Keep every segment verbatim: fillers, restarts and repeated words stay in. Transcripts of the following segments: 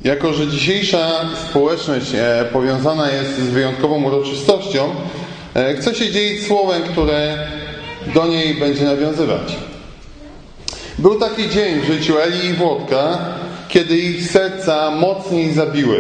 Jako że dzisiejsza społeczność powiązana jest z wyjątkową uroczystością, chcę się dzielić słowem, które do niej będzie nawiązywać. Był taki dzień w życiu Eli i Włodka, kiedy ich serca mocniej zabiły.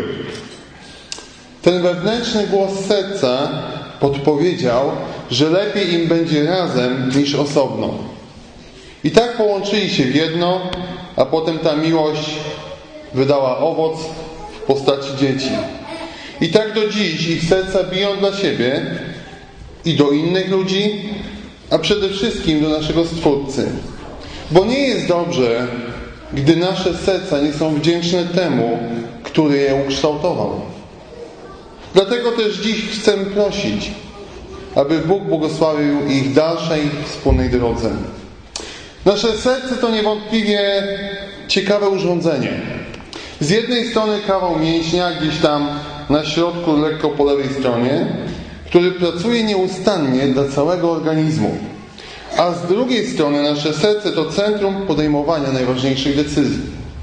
Ten wewnętrzny głos serca podpowiedział, że lepiej im będzie razem niż osobno. I tak połączyli się w jedno, a potem ta miłość wydała owoc w postaci dzieci. I tak do dziś ich serca biją dla siebie i do innych ludzi, a przede wszystkim do naszego Stwórcy. Bo nie jest dobrze, gdy nasze serca nie są wdzięczne temu, który je ukształtował. Dlatego też dziś chcę prosić, aby Bóg błogosławił ich dalszej wspólnej drodze. Nasze serce to niewątpliwie ciekawe urządzenie. Z jednej strony kawał mięśnia gdzieś tam na środku, lekko po lewej stronie, który pracuje nieustannie dla całego organizmu. A z drugiej strony nasze serce to centrum podejmowania najważniejszych decyzji.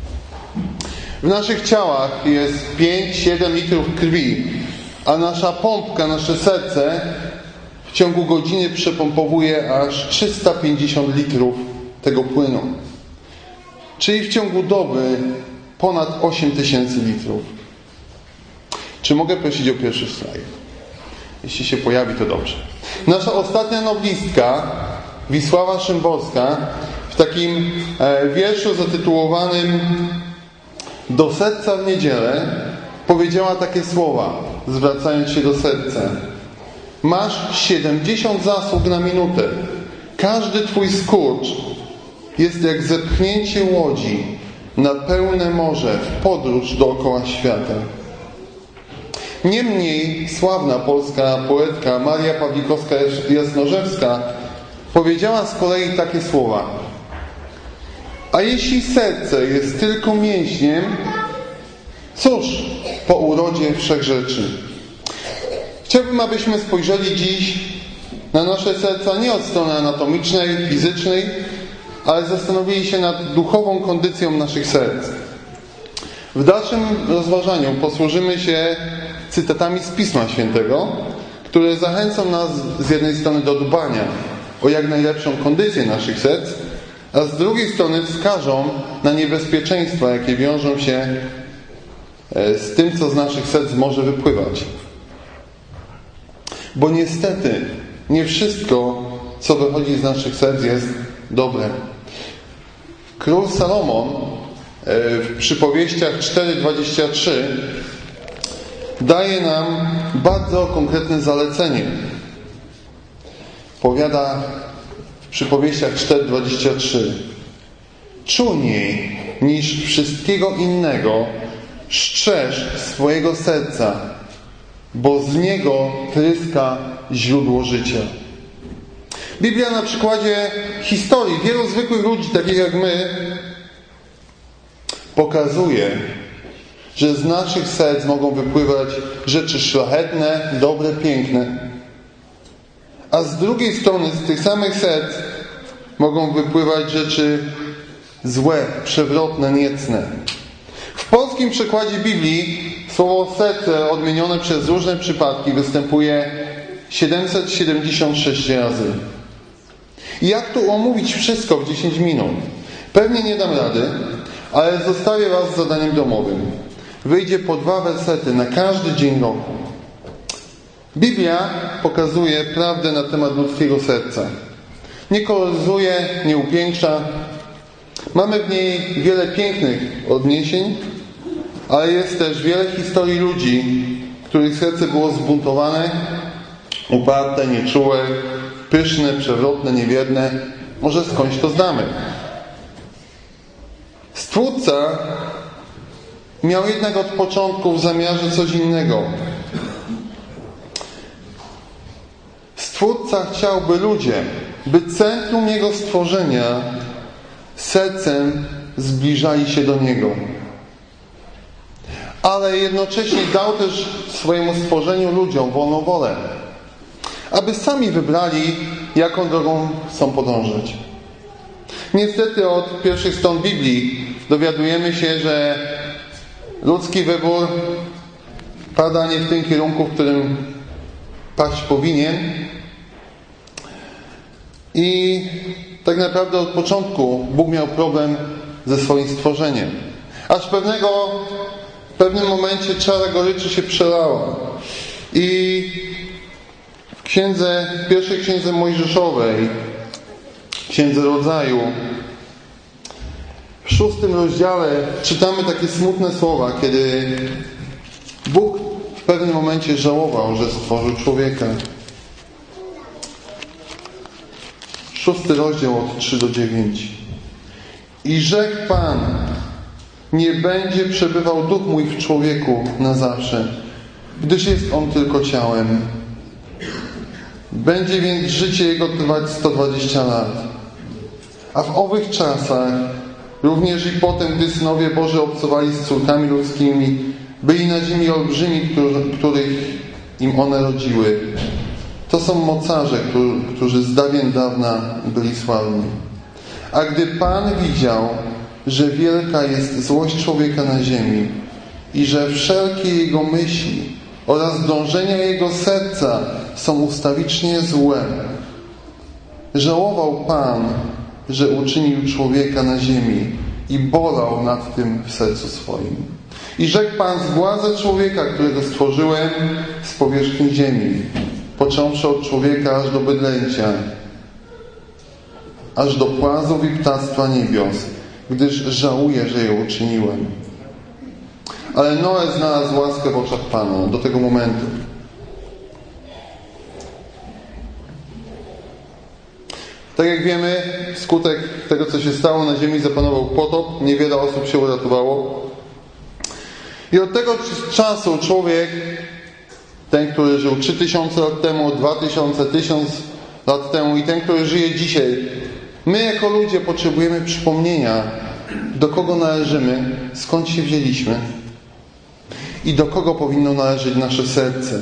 W naszych ciałach jest pięć siedem litrów krwi, a nasza pompka, nasze serce w ciągu godziny przepompowuje aż trzysta pięćdziesiąt litrów tego płynu. Czyli w ciągu doby ponad osiem tysięcy litrów. Czy mogę prosić o pierwszy slajd? Jeśli się pojawi, to dobrze. Nasza ostatnia noblistka, Wisława Szymborska, w takim wierszu zatytułowanym Do serca w niedzielę powiedziała takie słowa, zwracając się do serca. Masz siedemdziesiąt zasług na minutę. Każdy twój skurcz jest jak zepchnięcie łodzi na pełne morze w podróż dookoła świata. Niemniej sławna polska poetka Maria Pawlikowska-Jasnorzewska powiedziała z kolei takie słowa. A jeśli serce jest tylko mięśniem, cóż po urodzie wszech rzeczy? Chciałbym, abyśmy spojrzeli dziś na nasze serca nie od strony anatomicznej, fizycznej, ale zastanowili się nad duchową kondycją naszych serc. W dalszym rozważaniu posłużymy się cytatami z Pisma Świętego, które zachęcą nas z jednej strony do dbania o jak najlepszą kondycję naszych serc, a z drugiej strony wskażą na niebezpieczeństwa, jakie wiążą się z tym, co z naszych serc może wypływać. Bo niestety nie wszystko, co wychodzi z naszych serc, jest dobre. Król Salomon w przypowieściach cztery dwadzieścia trzy daje nam bardzo konkretne zalecenie. Powiada w przypowieściach cztery dwadzieścia trzy: czujniej niż wszystkiego innego strzeż swojego serca, bo z niego tryska źródło życia. Biblia na przykładzie historii wielu zwykłych ludzi, takich jak my, pokazuje, że z naszych serc mogą wypływać rzeczy szlachetne, dobre, piękne. A z drugiej strony, z tych samych serc mogą wypływać rzeczy złe, przewrotne, niecne. W polskim przekładzie Biblii słowo serce odmienione przez różne przypadki występuje siedemset siedemdziesiąt sześć razy. I jak tu omówić wszystko w dziesięć minut? Pewnie nie dam rady, ale zostawię Was z zadaniem domowym. Wyjdzie po dwa wersety na każdy dzień roku. Biblia pokazuje prawdę na temat ludzkiego serca. Nie koloryzuje, nie upiększa. Mamy w niej wiele pięknych odniesień, ale jest też wiele historii ludzi, których serce było zbuntowane, uparte, nieczułe, pyszne, przewrotne, niewierne. Może skądś to znamy. Stwórca miał jednak od początku w zamiarze coś innego. Stwórca chciał, by ludzie, by centrum Jego stworzenia sercem zbliżali się do Niego. Ale jednocześnie dał też swojemu stworzeniu ludziom wolną wolę, aby sami wybrali, jaką drogą chcą podążać. Niestety od pierwszych stron Biblii dowiadujemy się, że ludzki wybór pada nie w tym kierunku, w którym paść powinien. I tak naprawdę od początku Bóg miał problem ze swoim stworzeniem. Aż pewnego, w pewnym momencie czara goryczy się przelała. I w księdze, w pierwszej księdze Mojżeszowej, księdze Rodzaju, w szóstym rozdziale czytamy takie smutne słowa, kiedy Bóg w pewnym momencie żałował, że stworzył człowieka. Szósty rozdział od trzy do dziewięciu. I rzekł Pan: nie będzie przebywał duch mój w człowieku na zawsze, gdyż jest on tylko ciałem. Będzie więc życie jego trwać sto dwadzieścia lat. A w owych czasach, również i potem, gdy synowie Boży obcowali z córkami ludzkimi, byli na ziemi olbrzymi, których im one rodziły. To są mocarze, którzy z dawien dawna byli sławni. A gdy Pan widział, że wielka jest złość człowieka na ziemi i że wszelkie jego myśli oraz dążenia jego serca są ustawicznie złe, żałował Pan, że uczynił człowieka na ziemi i bolał nad tym w sercu swoim. I rzekł Pan: zgładzę człowieka, którego stworzyłem z powierzchni ziemi, począwszy od człowieka aż do bydlęcia, aż do płazów i ptactwa niebios, gdyż żałuję, że je uczyniłem. Ale Noe znalazł łaskę w oczach Pana do tego momentu. Tak jak wiemy, wskutek tego, co się stało, na ziemi zapanował potop, niewiele osób się uratowało. I od tego czasu człowiek, ten, który żył trzy tysiące lat temu, dwa tysiące, tysiąc lat temu i ten, który żyje dzisiaj, my jako ludzie potrzebujemy przypomnienia, do kogo należymy, skąd się wzięliśmy i do kogo powinno należeć nasze serce.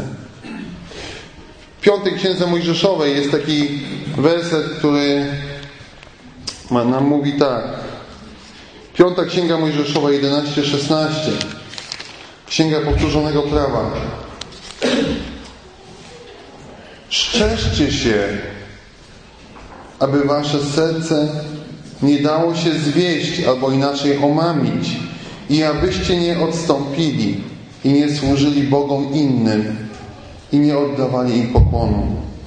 W piątej księdze Mojżeszowej jest taki werset, który nam mówi tak. Piąta księga Mojżeszowa jedenaście szesnaście. Księga powtórzonego prawa. Strzeżcie się, aby wasze serce nie dało się zwieść, albo inaczej omamić, i abyście nie odstąpili i nie służyli bogom innym i nie oddawali im pokłonu.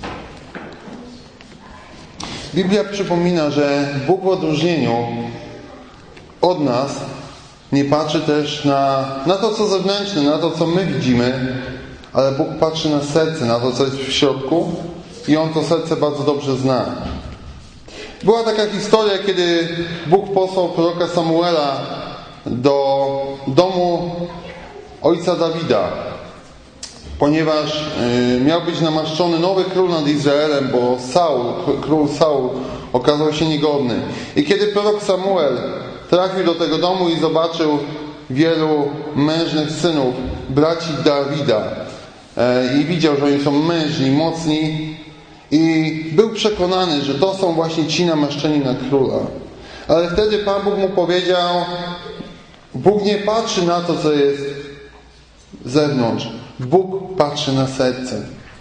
Biblia przypomina, że Bóg w odróżnieniu od nas nie patrzy też na, na to, co zewnętrzne, na to, co my widzimy, ale Bóg patrzy na serce, na to, co jest w środku, i On to serce bardzo dobrze zna. Była taka historia, kiedy Bóg posłał proroka Samuela do domu ojca Dawida, ponieważ miał być namaszczony nowy król nad Izraelem, bo Saul, król Saul okazał się niegodny. I kiedy prorok Samuel trafił do tego domu i zobaczył wielu mężnych synów, braci Dawida, i widział, że oni są mężni, mocni, i był przekonany, że to są właśnie ci namaszczeni na króla. Ale wtedy Pan Bóg mu powiedział: Bóg nie patrzy na to, co jest z zewnątrz. Bóg patrzy na serce.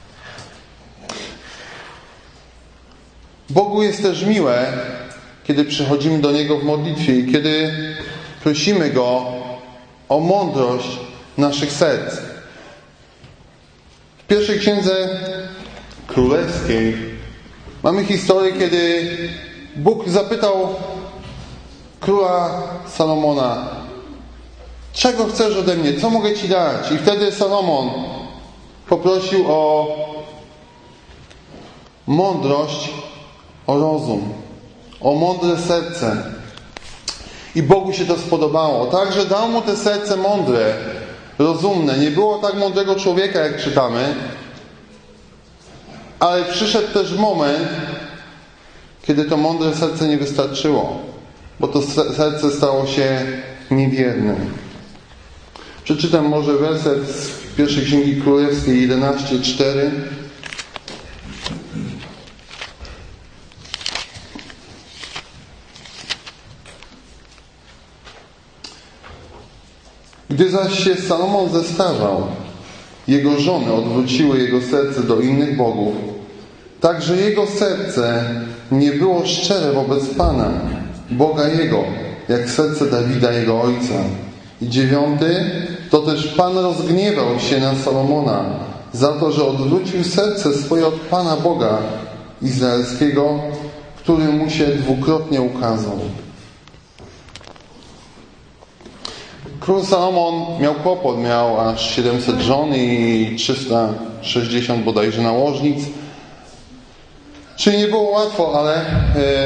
Bogu jest też miłe, kiedy przychodzimy do Niego w modlitwie i kiedy prosimy Go o mądrość naszych serc. W pierwszej księdze królewskiej mamy historię, kiedy Bóg zapytał króla Salomona: czego chcesz ode mnie? Co mogę Ci dać? I wtedy Salomon poprosił o mądrość, o rozum, o mądre serce. I Bogu się to spodobało. Także dał mu te serce mądre, rozumne. Nie było tak mądrego człowieka, jak czytamy, ale przyszedł też moment, kiedy to mądre serce nie wystarczyło, bo to serce stało się niewiernym. Przeczytam może werset z pierwszej księgi królewskiej jedenaście cztery. Gdy Gdy zaś się Salomon zestarzał, jego żony odwróciły jego serce do innych bogów, tak że jego serce nie było szczere wobec Pana, Boga jego, jak serce Dawida, jego ojca. I dziewiąty, to też Pan rozgniewał się na Salomona za to, że odwrócił serce swoje od Pana Boga Izraelskiego, który mu się dwukrotnie ukazał. Król Salomon miał kłopot, miał aż siedemset żon i trzysta sześćdziesiąt bodajże nałożnic. Czyli nie było łatwo, ale e,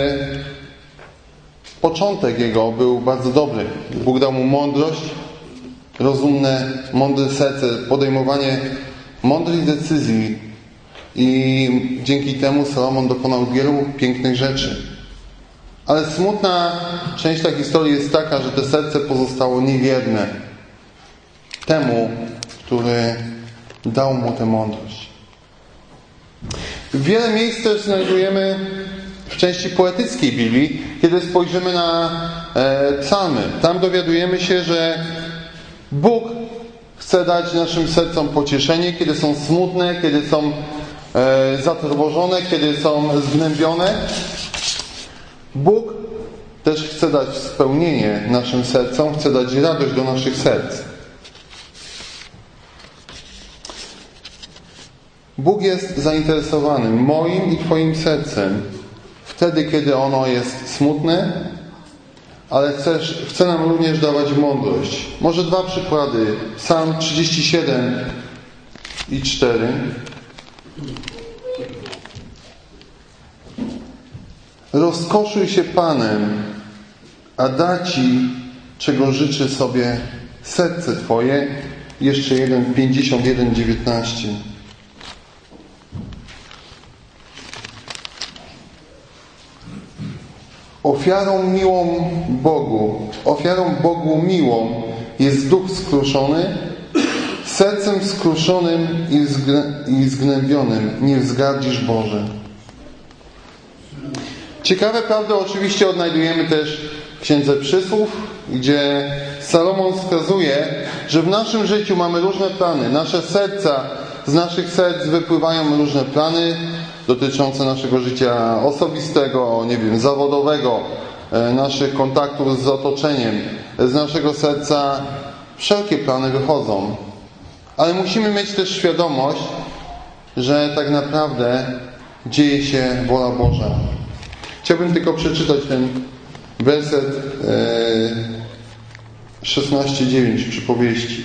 początek jego był bardzo dobry. Bóg dał mu mądrość, rozumne, mądre serce, podejmowanie mądrych decyzji i dzięki temu Salomon dokonał wielu pięknych rzeczy. Ale smutna część tej historii jest taka, że to serce pozostało niewierne temu, który dał mu tę mądrość. Wiele miejsc też znajdujemy w części poetyckiej Biblii, kiedy spojrzymy na e, psalmy. Tam dowiadujemy się, że Bóg chce dać naszym sercom pocieszenie, kiedy są smutne, kiedy są e, zatrwożone, kiedy są zgnębione. Bóg też chce dać spełnienie naszym sercom, chce dać radość do naszych serc. Bóg jest zainteresowany moim i Twoim sercem wtedy, kiedy ono jest smutne, ale chce, chce nam również dawać mądrość. Może dwa przykłady. Psalm trzydzieści siedem i cztery. Rozkoszuj się Panem, a da Ci, czego życzy sobie serce Twoje. Jeszcze jeden, pięćdziesiąt jeden, dziewiętnaście. Ofiarą miłą Bogu, ofiarą Bogu miłą jest duch skruszony, sercem skruszonym i zgnębionym nie wzgardzisz, Boże. Ciekawe prawdy oczywiście odnajdujemy też w Księdze Przysłów, gdzie Salomon wskazuje, że w naszym życiu mamy różne plany. Nasze serca, z naszych serc wypływają różne plany dotyczące naszego życia osobistego, nie wiem, zawodowego, naszych kontaktów z otoczeniem. Z naszego serca wszelkie plany wychodzą. Ale musimy mieć też świadomość, że tak naprawdę dzieje się wola Boża. Chciałbym tylko przeczytać ten werset szesnaście dziewięć przypowieści.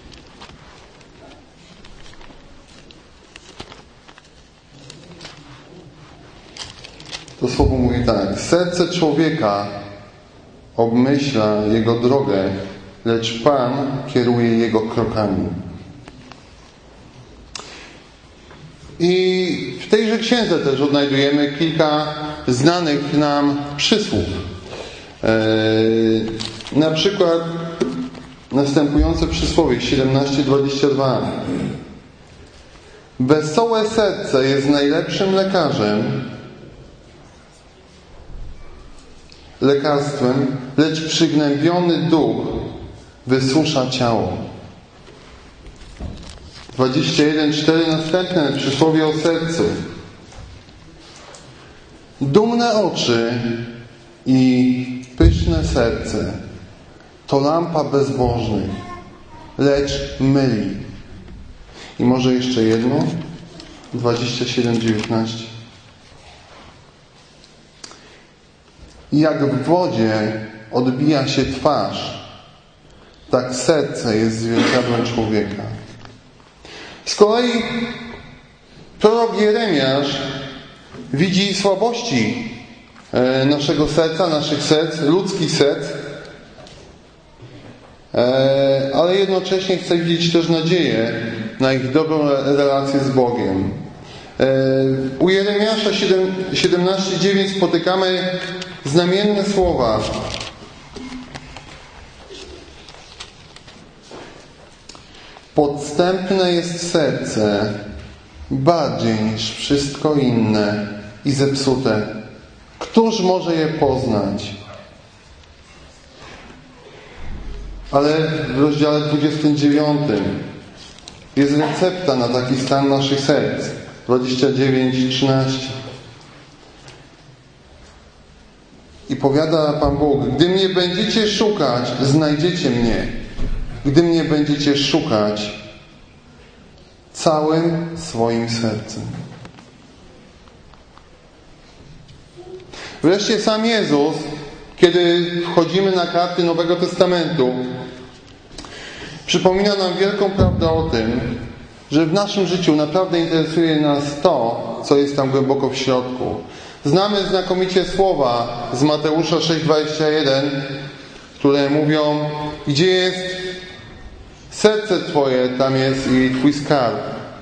To słowo mówi tak. Serce człowieka obmyśla jego drogę, lecz Pan kieruje jego krokami. I w tejże księdze też odnajdujemy kilka znanych nam przysłów. Eee, na przykład następujące przysłowie siedemnaście dwadzieścia dwa. Wesołe serce jest najlepszym lekarzem, lekarstwem, lecz przygnębiony duch wysusza ciało. dwadzieścia jeden cztery następne przysłowie o sercu. Dumne oczy i pyszne serce to lampa bezbożnych, lecz myli. I może jeszcze jedno. dwadzieścia siedem dziewiętnaście. Jak w wodzie odbija się twarz, tak serce jest zwierciadłem człowieka. Z kolei prorok Jeremiasz widzi słabości naszego serca, naszych serc, ludzkich serc, ale jednocześnie chce widzieć też nadzieję na ich dobrą relację z Bogiem. U Jeremiasza siedemnaście dziewięć spotykamy znamienne słowa. Podstępne jest serce bardziej niż wszystko inne i zepsute. Któż może je poznać? Ale w rozdziale dwudziestym dziewiątym jest recepta na taki stan naszych serc. dwadzieścia dziewięć trzynaście. I powiada Pan Bóg: gdy mnie będziecie szukać, znajdziecie mnie. Gdy mnie będziecie szukać całym swoim sercem. Wreszcie sam Jezus, kiedy wchodzimy na karty Nowego Testamentu, przypomina nam wielką prawdę o tym, że w naszym życiu naprawdę interesuje nas to, co jest tam głęboko w środku. Znamy znakomicie słowa z Mateusza sześć dwadzieścia jeden, które mówią: gdzie jest serce Twoje, tam jest i Twój skarb.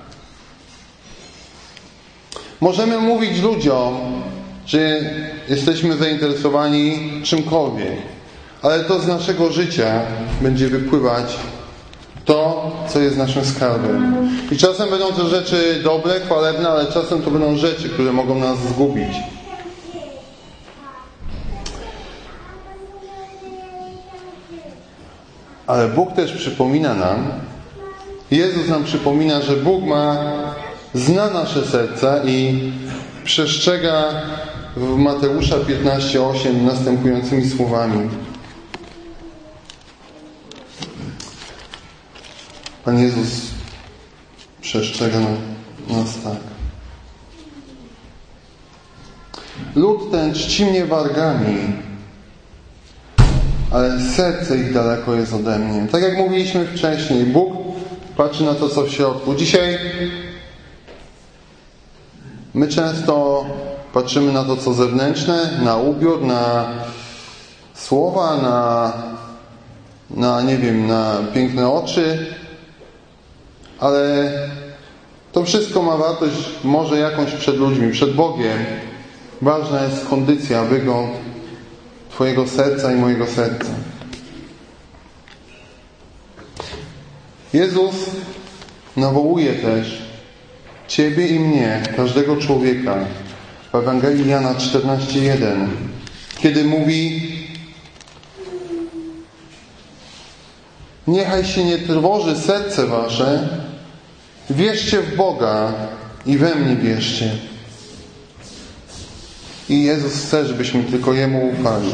Możemy mówić ludziom, że jesteśmy zainteresowani czymkolwiek, ale to z naszego życia będzie wypływać to, co jest naszym skarbem. I czasem będą to rzeczy dobre, chwalebne, ale czasem to będą rzeczy, które mogą nas zgubić. Ale Bóg też przypomina nam, Jezus nam przypomina, że Bóg ma, zna nasze serca i przestrzega w Mateusza piętnaście osiem następującymi słowami. Pan Jezus przestrzega nas tak. Lud ten czci mnie wargami, ale serce ich daleko jest ode mnie. Tak jak mówiliśmy wcześniej, Bóg patrzy na to, co w środku. Dzisiaj my często patrzymy na to, co zewnętrzne, na ubiór, na słowa, na, na nie wiem, na piękne oczy, ale to wszystko ma wartość może jakąś przed ludźmi, przed Bogiem. Ważna jest kondycja, wygląd Twojego serca i mojego serca. Jezus nawołuje też Ciebie i mnie, każdego człowieka, w Ewangelii Jana czternaście jeden, kiedy mówi: niechaj się nie trwoży serce wasze, wierzcie w Boga i we mnie wierzcie. I Jezus chce, żebyśmy tylko Jemu ufali.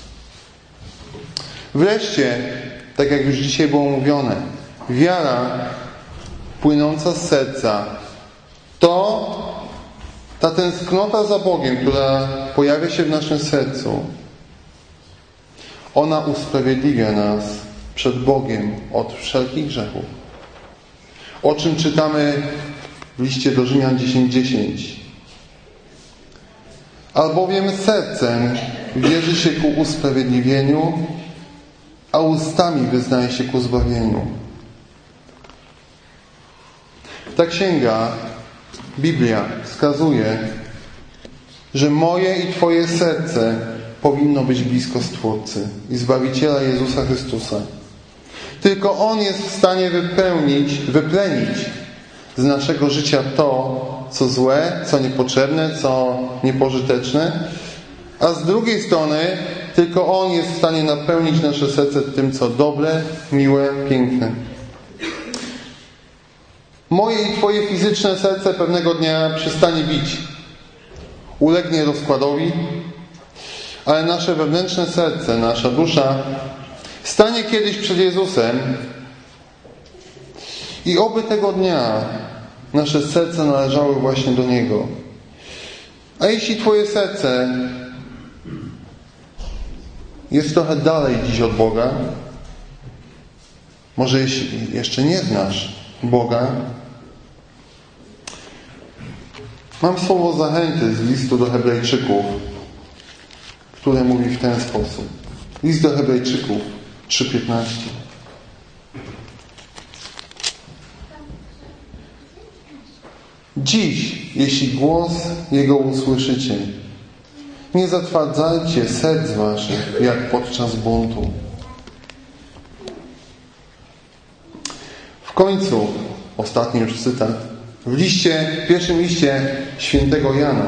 Wreszcie, tak jak już dzisiaj było mówione, wiara płynąca z serca to ta tęsknota za Bogiem, która pojawia się w naszym sercu. Ona usprawiedliwia nas przed Bogiem od wszelkich grzechów. O czym czytamy w liście do Rzymian dziesięć dziesięć. Albowiem sercem wierzy się ku usprawiedliwieniu, a ustami wyznaje się ku zbawieniu. Ta księga, Biblia, wskazuje, że moje i Twoje serce powinno być blisko Stwórcy i Zbawiciela Jezusa Chrystusa. Tylko On jest w stanie wypełnić, wyplenić z naszego życia to, co złe, co niepotrzebne, co niepożyteczne, a z drugiej strony tylko On jest w stanie napełnić nasze serce tym, co dobre, miłe, piękne. Moje i Twoje fizyczne serce pewnego dnia przestanie bić, ulegnie rozkładowi, ale nasze wewnętrzne serce, nasza dusza stanie kiedyś przed Jezusem i oby tego dnia nasze serce należały właśnie do Niego. A jeśli Twoje serce jest trochę dalej dziś od Boga, może jeśli jeszcze nie znasz Boga, mam słowo zachęty z listu do Hebrajczyków, które mówi w ten sposób. List do Hebrajczyków trzy piętnaście. Dziś, jeśli głos Jego usłyszycie, nie zatwardzajcie serc waszych, jak podczas buntu. W końcu, ostatni już cytat, w liście, w pierwszym liście świętego Jana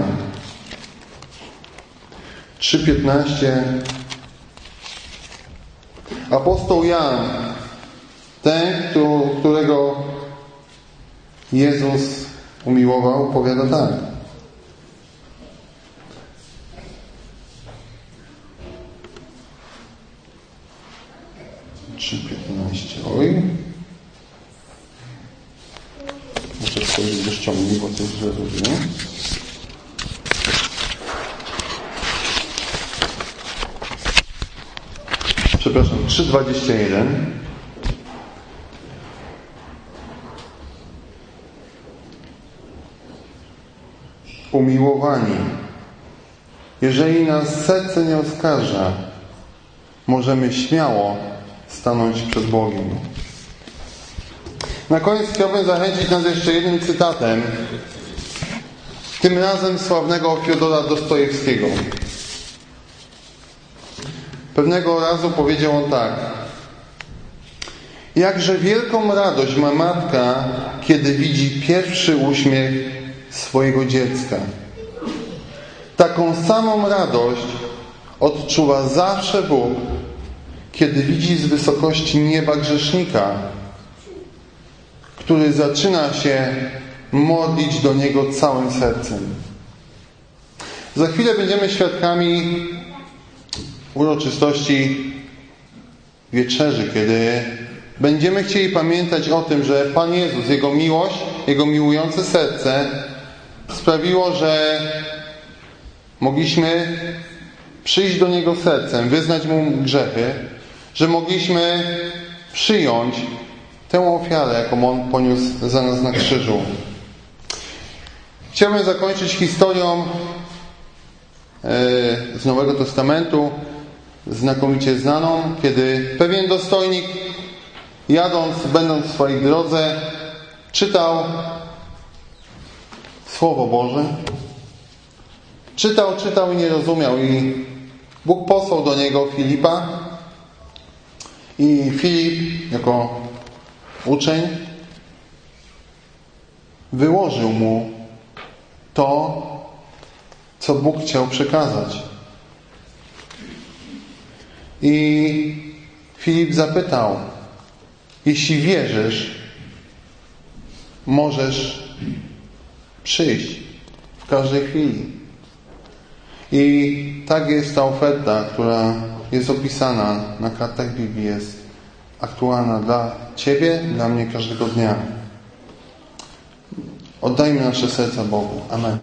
trzy piętnaście. Apostoł Jan, ten, którego Jezus umiłował, powiada tak. trzy piętnaście. Oj. Muszę spojrzeć do ściągni, bo coś źle robię. Przepraszam, trzy dwadzieścia jeden. Umiłowani, jeżeli nas serce nie oskarża, możemy śmiało stanąć przed Bogiem. Na koniec chciałbym zachęcić nas jeszcze jednym cytatem, tym razem sławnego Fiodora Dostojewskiego. Pewnego razu powiedział on tak: jakże wielką radość ma matka, kiedy widzi pierwszy uśmiech swojego dziecka. Taką samą radość odczuwa zawsze Bóg, kiedy widzi z wysokości nieba grzesznika, który zaczyna się modlić do Niego całym sercem. Za chwilę będziemy świadkami uroczystości wieczerzy, kiedy będziemy chcieli pamiętać o tym, że Pan Jezus, Jego miłość, Jego miłujące serce sprawiło, że mogliśmy przyjść do Niego sercem, wyznać Mu grzechy, że mogliśmy przyjąć tę ofiarę, jaką On poniósł za nas na krzyżu. Chciałbym zakończyć historią z Nowego Testamentu, znakomicie znaną, kiedy pewien dostojnik, jadąc, będąc w swojej drodze, czytał Słowo Boże. Czytał, czytał i nie rozumiał. I Bóg posłał do niego Filipa. I Filip, jako uczeń, wyłożył mu to, co Bóg chciał przekazać. I Filip zapytał: jeśli wierzysz, możesz przyjść w każdej chwili. I tak jest ta oferta, która jest opisana na kartach Biblii, jest aktualna dla Ciebie, dla mnie każdego dnia. Oddajmy nasze serca Bogu. Amen.